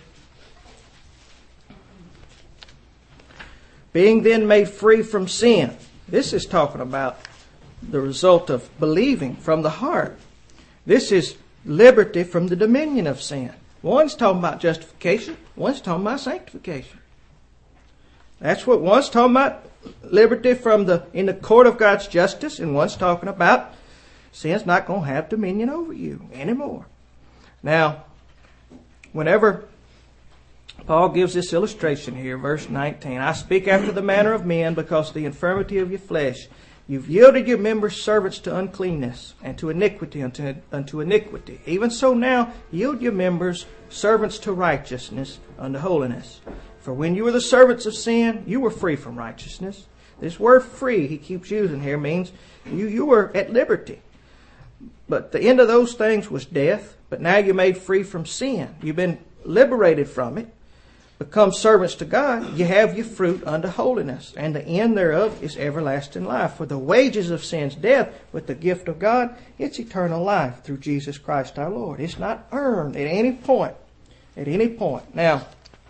Being then made free from sin. This is talking about the result of believing from the heart. This is liberty from the dominion of sin. One's talking about justification. One's talking about sanctification. That's what one's talking about, liberty from the in the court of God's justice, and one's talking about sin's not going to have dominion over you anymore. Now, whenever Paul gives this illustration here, verse nineteen, I speak after the manner of men because of the infirmity of your flesh. You've yielded your members servants to uncleanness, and to iniquity unto, unto iniquity. Even so now, yield your members servants to righteousness unto holiness. For when you were the servants of sin, you were free from righteousness. This word free, he keeps using here, means you, you were at liberty. But the end of those things was death. But now you're made free from sin. You've been liberated from it. become servants to God, you have your fruit unto holiness, and the end thereof is everlasting life. For the wages of sin's death, but the gift of God, it's eternal life through Jesus Christ our Lord. It's not earned at any point. At any point. Now,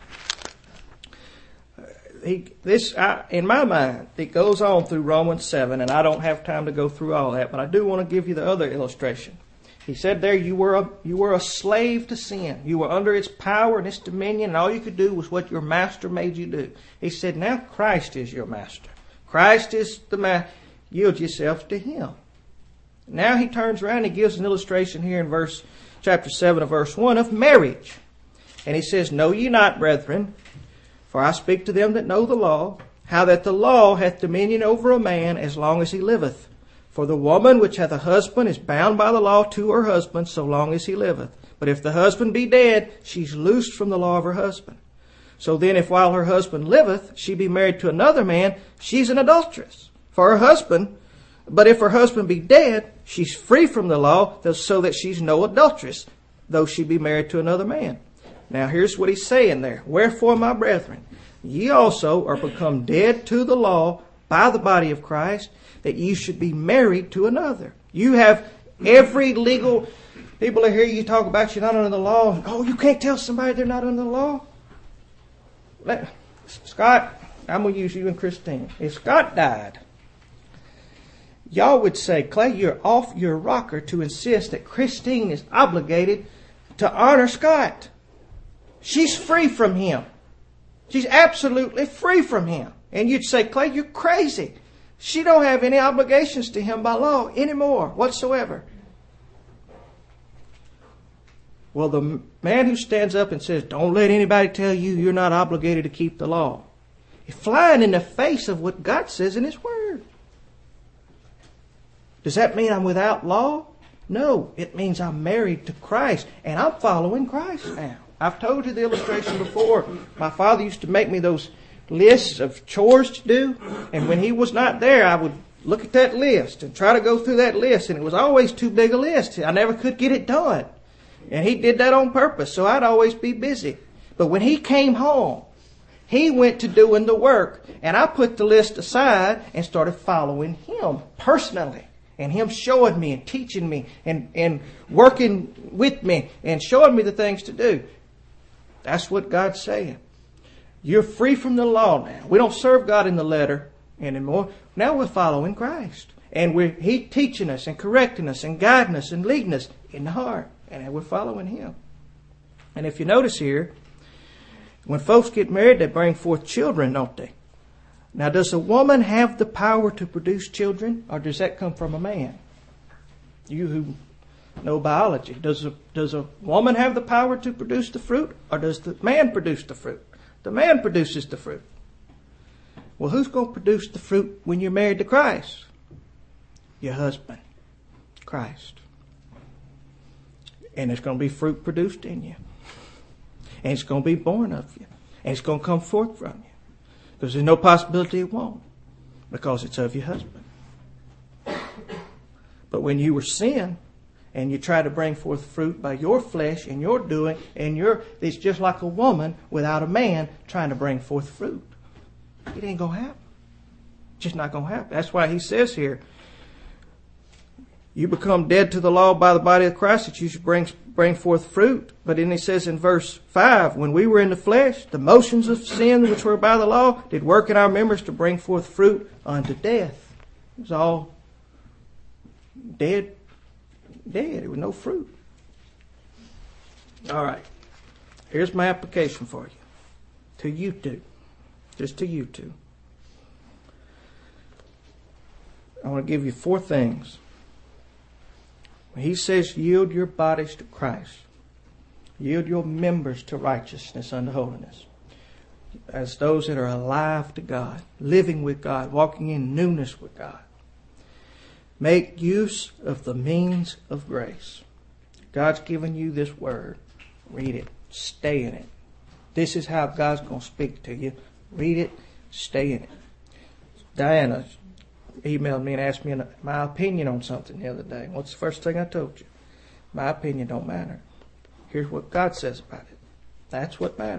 he, this I, in my mind, it goes on through Romans seven, and I don't have time to go through all that, but I do want to give you the other illustration. He said there, you were a, you were a slave to sin. You were under its power and its dominion, and all you could do was what your master made you do. He said, now Christ is your master. Christ is the master. Yield yourself to Him. Now he turns around and he gives an illustration here in verse chapter seven of verse one of marriage. And he says, know ye not, brethren, for I speak to them that know the law, how that the law hath dominion over a man as long as he liveth. For the woman which hath a husband is bound by the law to her husband so long as he liveth. But if the husband be dead, she's loosed from the law of her husband. So then if while her husband liveth, she be married to another man, she's an adulteress for her husband. But if her husband be dead, she's free from the law, so that she's no adulteress, though she be married to another man. Now here's what he's saying there. Wherefore, my brethren, ye also are become dead to the law by the body of Christ, that you should be married to another. You have every legal... People are here, you talk about you're not under the law. Oh, you can't tell somebody they're not under the law? Let, Scott, I'm going to use you and Christine. If Scott died, y'all would say, Clay, you're off your rocker to insist that Christine is obligated to honor Scott. She's free from him. She's absolutely free from him. And you'd say, Clay, you're crazy. She don't have any obligations to him by law anymore whatsoever. Well, the man who stands up and says, don't let anybody tell you you're not obligated to keep the law, is flying in the face of what God says in His Word. Does that mean I'm without law? No, it means I'm married to Christ and I'm following Christ now. I've told you the illustration before. My father used to make me those lists of chores to do, and when he was not there, I would look at that list and try to go through that list, and it was always too big a list. I never could get it done. And he did that on purpose, so I'd always be busy. But when he came home, he went to doing the work, and I put the list aside and started following him personally. And him showing me and teaching me and, and working with me and showing me the things to do. That's what God's saying. You're free from the law now. We don't serve God in the letter anymore. Now we're following Christ. And we're He teaching us and correcting us and guiding us and leading us in the heart. And we're following Him. And if you notice here, when folks get married, they bring forth children, don't they? Now, does a woman have the power to produce children, or does that come from a man? You who know biology, does a, does a woman have the power to produce the fruit, or does the man produce the fruit? The man produces the fruit. Well, who's going to produce the fruit when you're married to Christ? Your husband, Christ. And there's going to be fruit produced in you. And it's going to be born of you. And it's going to come forth from you. Because there's no possibility it won't. Because it's of your husband. But when you were sin, and you try to bring forth fruit by your flesh and your doing, and you're, it's just like a woman without a man trying to bring forth fruit. It ain't going to happen. It's just not going to happen. That's why he says here, you become dead to the law by the body of Christ, that you should bring, bring forth fruit. But then he says in verse five, when we were in the flesh, the motions of sin which were by the law did work in our members to bring forth fruit unto death. It was all dead. Dead. There was no fruit. All right. Here's my application for you. To you two. Just to you two. I want to give you four things. When he says yield your bodies to Christ, yield your members to righteousness unto holiness, as those that are alive to God, living with God, walking in newness with God. Make use of the means of grace. God's given you this word. Read it. Stay in it. This is how God's going to speak to you. Read it. Stay in it. Diana emailed me and asked me my opinion on something the other day. What's the first thing I told you? My opinion don't matter. Here's what God says about it. That's what matters.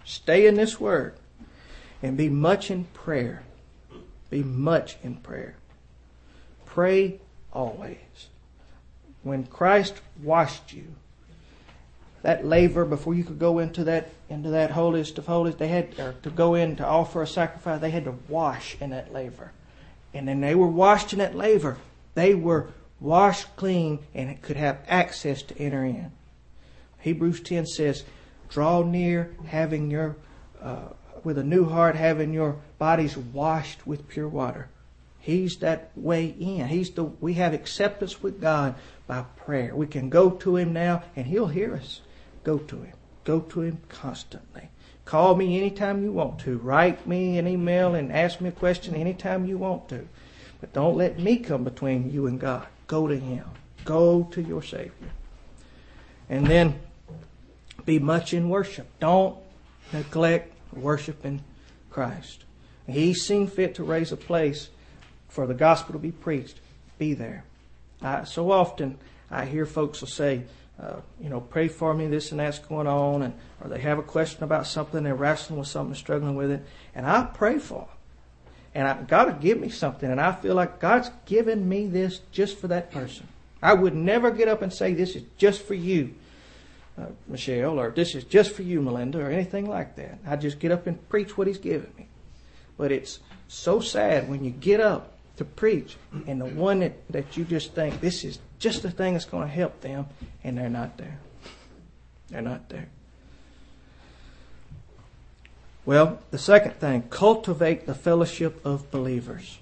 Stay in this Word. And be much in prayer. Be much in prayer. Pray always. When Christ washed you, that laver, before you could go into that into that holiest of holies, they had or to go in to offer a sacrifice, they had to wash in that laver. And then they were washed in that laver. They were washed clean and could have access to enter in. Hebrews ten says, draw near having your uh, with a new heart, having your bodies washed with pure water. He's that way in. He's the we have acceptance with God by prayer. We can go to Him now and He'll hear us. Go to Him. Go to Him constantly. Call me anytime you want to. Write me an email and ask me a question anytime you want to. But don't let me come between you and God. Go to Him. Go to your Savior. And then be much in worship. Don't neglect worshiping Christ. He's seen fit to raise a place for the gospel to be preached. Be there. I, so often I hear folks will say, uh, you know, pray for me, this and that's going on, and or they have a question about something, they're wrestling with something, struggling with it, and I pray for them. And I, God will give me something, and I feel like God's given me this just for that person. I would never get up and say, this is just for you, uh, Michelle, or this is just for you, Melinda, or anything like that. I just get up and preach what He's given me. But it's so sad when you get up to preach, and the one that, that you just think, this is just the thing that's going to help them, and they're not there. They're not there. Well, the second thing, cultivate the fellowship of believers.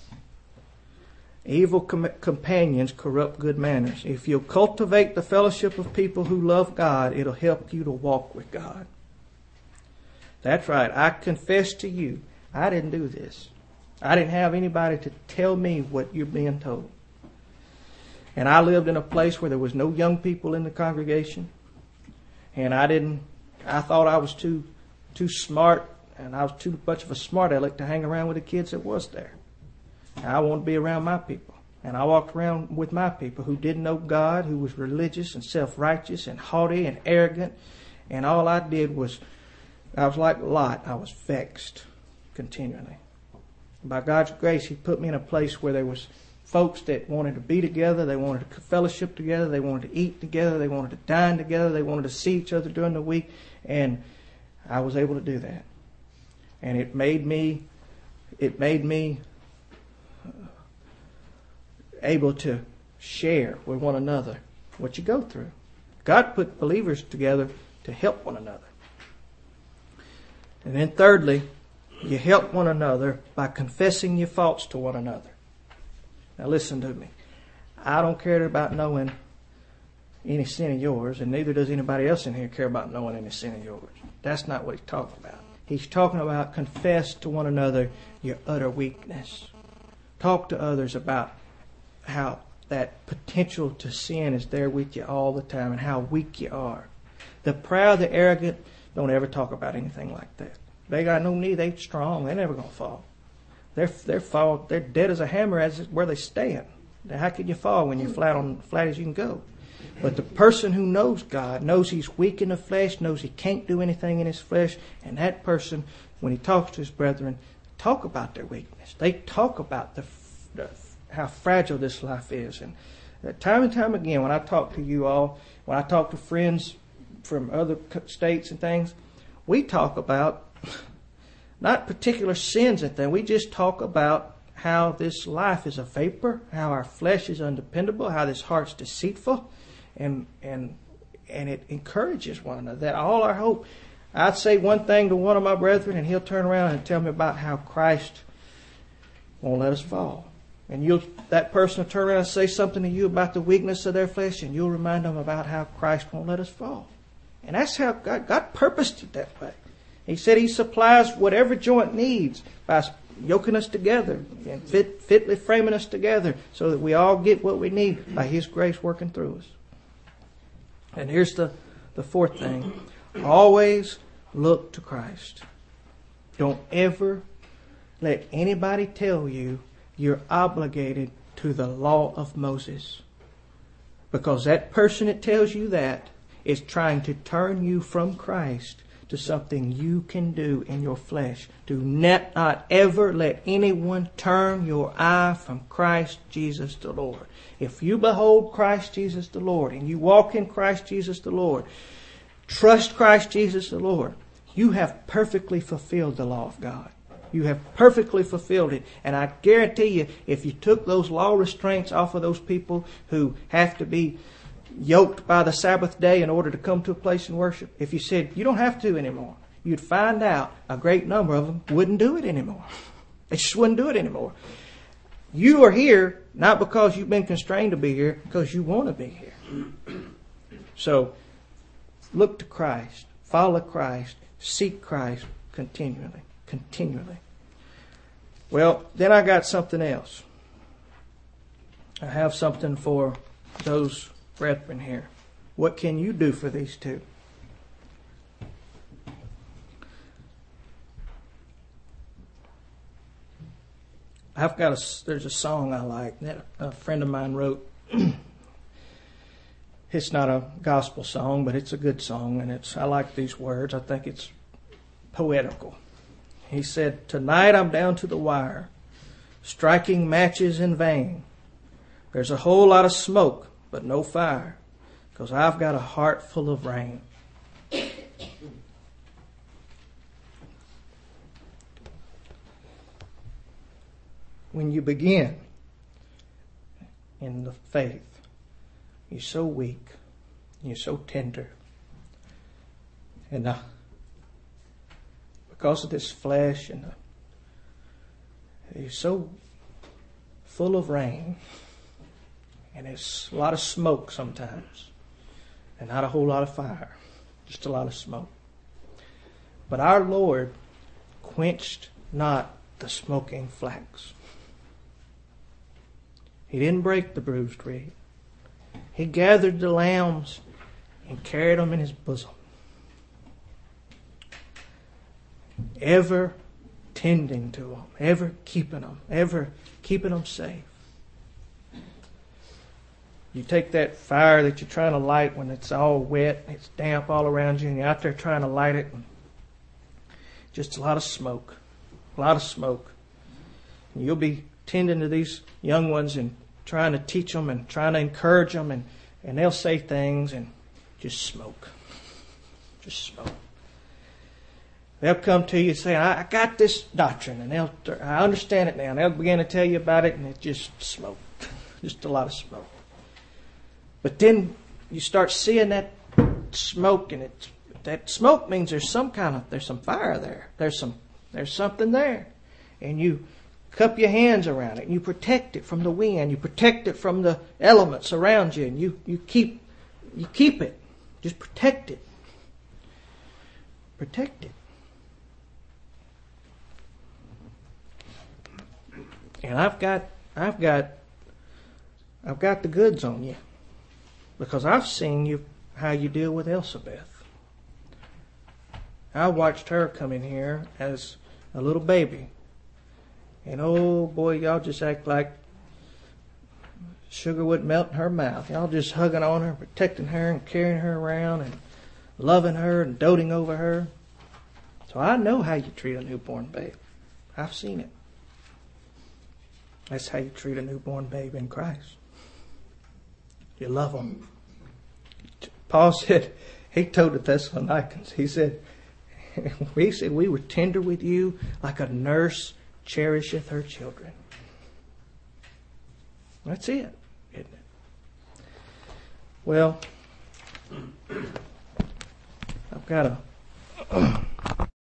Evil com- companions corrupt good manners. If you'll cultivate the fellowship of people who love God, it'll help you to walk with God. That's right. I confess to you, I didn't do this. I didn't have anybody to tell me what you're being told. And I lived in a place where there was no young people in the congregation. And I didn't, I thought I was too too smart, and I was too much of a smart aleck to hang around with the kids that was there. I wanted to be around my people. And I walked around with my people who didn't know God, who was religious and self-righteous and haughty and arrogant. And all I did was, I was like Lot, I was vexed continually. By God's grace, He put me in a place where there was folks that wanted to be together, they wanted to fellowship together, they wanted to eat together, they wanted to dine together, they wanted to see each other during the week, and I was able to do that. And it made me, it made me able to share with one another what you go through. God put believers together to help one another. And then thirdly, you help one another by confessing your faults to one another. Now listen to me. I don't care about knowing any sin of yours, and neither does anybody else in here care about knowing any sin of yours. That's not what He's talking about. He's talking about confess to one another your utter weakness. Talk to others about how that potential to sin is there with you all the time and how weak you are. The proud, the arrogant, don't ever talk about anything like that. They got no need. They're strong. They're never going to fall. They're they're fall. They're dead as a hammer as where they stand. Now, how can you fall when you're flat on flat as you can go? But the person who knows God knows he's weak in the flesh, knows he can't do anything in his flesh, and that person, when he talks to his brethren, talk about their weakness. They talk about the, the how fragile this life is. And time and time again, when I talk to you all, when I talk to friends from other states and things, we talk about not particular sins and things. We just talk about how this life is a vapor, how our flesh is undependable, how this heart's deceitful, and and and it encourages one another. That all our hope. I'd say one thing to one of my brethren, and he'll turn around and tell me about how Christ won't let us fall. And you'll that person will turn around and say something to you about the weakness of their flesh, and you'll remind them about how Christ won't let us fall. And that's how God, God purposed it that way. He said He supplies whatever joint needs by yoking us together and fit, fitly framing us together so that we all get what we need by His grace working through us. And here's the, the fourth thing. Always look to Christ. Don't ever let anybody tell you you're obligated to the law of Moses. Because that person that tells you that is trying to turn you from Christ to something you can do in your flesh. Do not, not ever let anyone turn your eye from Christ Jesus the Lord. If you behold Christ Jesus the Lord and you walk in Christ Jesus the Lord, trust Christ Jesus the Lord, you have perfectly fulfilled the law of God. You have perfectly fulfilled it. And I guarantee you, if you took those law restraints off of those people who have to be yoked by the Sabbath day in order to come to a place and worship, if you said, you don't have to anymore, you'd find out a great number of them wouldn't do it anymore. They just wouldn't do it anymore. You are here not because you've been constrained to be here, because you want to be here. So, look to Christ. Follow Christ. Seek Christ continually. Continually. Well, then I got something else. I have something for those brethren here. What can you do for these two? I've got a, there's a song I like that a friend of mine wrote. It's not a gospel song, but it's a good song, and it's I like these words. I think it's poetical. He said, "Tonight I'm down to the wire, striking matches in vain. There's a whole lot of smoke, but no fire, 'cause I've got a heart full of rain." When you begin in the faith, you're so weak, you're so tender, and uh, because of this flesh, and uh, you're so full of rain, and there's a lot of smoke sometimes, and not a whole lot of fire, just a lot of smoke. But our Lord quenched not the smoking flax. He didn't break the bruised reed. He gathered the lambs and carried them in his bosom, ever tending to them, ever keeping them, ever keeping them safe. You take that fire that you're trying to light when it's all wet, it's damp all around you, and you're out there trying to light it, and just a lot of smoke, a lot of smoke. And you'll be tending to these young ones and trying to teach them and trying to encourage them, and, and they'll say things and just smoke. Just smoke. They'll come to you and say, I, I got this doctrine, and they'll, I understand it now. And they'll begin to tell you about it, and it's just smoke. Just a lot of smoke. But then you start seeing that smoke, and it, that smoke means there's some kind of, there's some fire there. There's some, there's something there. And you cup your hands around it, and you protect it from the wind. You protect it from the elements around you, and you, you keep you keep it. Just protect it. Protect it. And I've got I've got I've got the goods on you, because I've seen you how you deal with Elsabeth. I watched her come in here as a little baby. And oh boy, y'all just act like sugar would melt in her mouth. Y'all just hugging on her, protecting her, and carrying her around, and loving her, and doting over her. So I know how you treat a newborn babe. I've seen it. That's how you treat a newborn babe in Christ. You love them. Paul said, he told the Thessalonians, he said, we said we were tender with you like a nurse cherisheth her children. That's it, isn't it? Well, I've got a